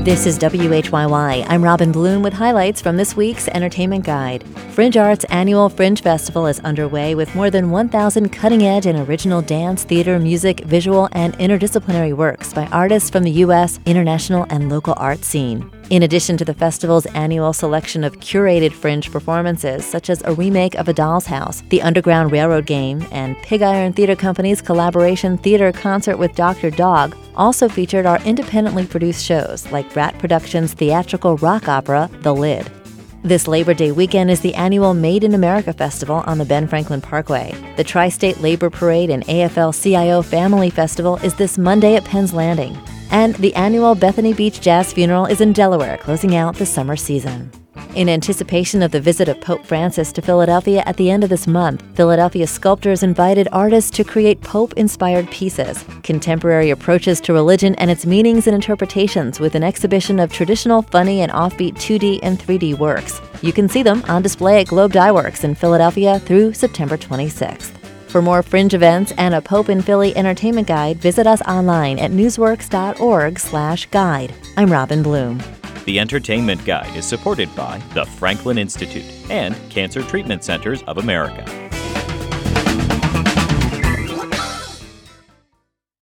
This is WHYY. I'm Robin Bloom with highlights from this week's Entertainment Guide. Fringe Arts' annual Fringe Festival is underway with more than 1,000 cutting-edge and original dance, theater, music, visual, and interdisciplinary works by artists from the U.S., international, and local art scene. In addition to the festival's annual selection of curated Fringe performances, such as a remake of A Doll's House, The Underground Railroad Game, and Pig Iron Theater Company's collaboration theater concert with Dr. Dog, also featured our independently produced shows like Brat Productions' theatrical rock opera, The Lid. This Labor Day weekend is the annual Made in America Festival on the Ben Franklin Parkway. The Tri-State Labor Parade and AFL-CIO Family Festival is this Monday at Penn's Landing. And the annual Bethany Beach Jazz Funeral is in Delaware, closing out the summer season. In anticipation of the visit of Pope Francis to Philadelphia at the end of this month, Philadelphia sculptors invited artists to create Pope-inspired pieces, contemporary approaches to religion and its meanings and interpretations with an exhibition of traditional, funny, and offbeat 2D and 3D works. You can see them on display at Globe Dye Works in Philadelphia through September 26th. For more Fringe events and a Pope in Philly entertainment guide, visit us online at newsworks.org/guide. I'm Robin Bloom. The Entertainment Guide is supported by the Franklin Institute and Cancer Treatment Centers of America.